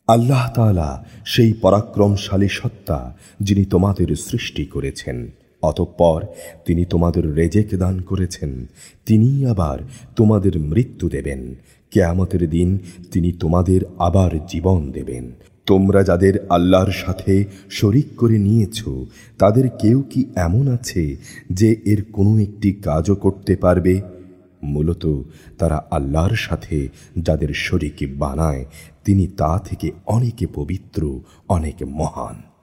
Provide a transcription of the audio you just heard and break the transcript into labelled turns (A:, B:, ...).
A: আল্লাহ তাআলা সেই পরাক্রমশালী সত্তা, যিনি তোমাদের সৃষ্টি করেছেন, অতঃপর তিনি তোমাদের রেজেক দান করেছেন। তিনিই আবার তোমাদের মৃত্যু দেবেন। কিয়ামতের দিন তিনি তোমাদের আবার জীবন দেবেন। তোমরা যাদের আল্লাহর সাথে শরিক করে নিয়েছ, তাদের কেউ কি এমন আছে যে এর কোনো একটি কাজও করতে পারবে? মূলত তারা আল্লাহর সাথে যাদের শরিক বানায়, তিনি তা থেকে অনেকে পবিত্র, অনেক মহান।